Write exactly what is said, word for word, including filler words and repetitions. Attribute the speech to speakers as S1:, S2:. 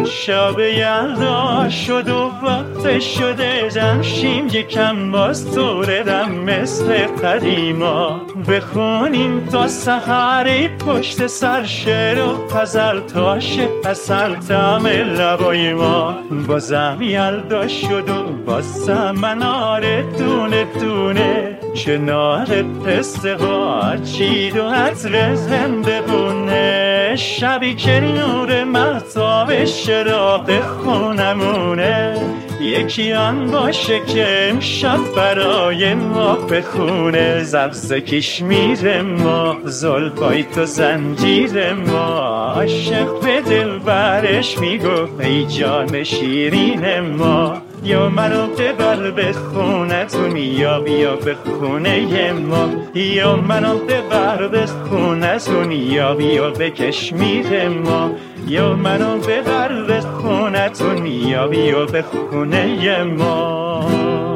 S1: شب یلدا شد و وقت شده جمشیم یکم باز طورم مثل قدیما بخونیم تا سحری پشت سر شعر و غزل تا شه اصل طعم لبای ما بازم یلدا شد و بازم منار دونه دونه کنار پسته ها چید و عطر زنده بونه شبی که نور مهتاب شراق خونمونه یکی آن باشه که امشب برای ما بخونه زبز کشمیر ما زلفای تو زنجیر ما عاشق به دل برش میگفت ای جان شیرین ما یا منو ببر به خونتون یا بیا به خونه ما یا منو ببر به خونتون یا بیا به کشمیر ما یا منو ببر به خونتون یا بیا به خونه ما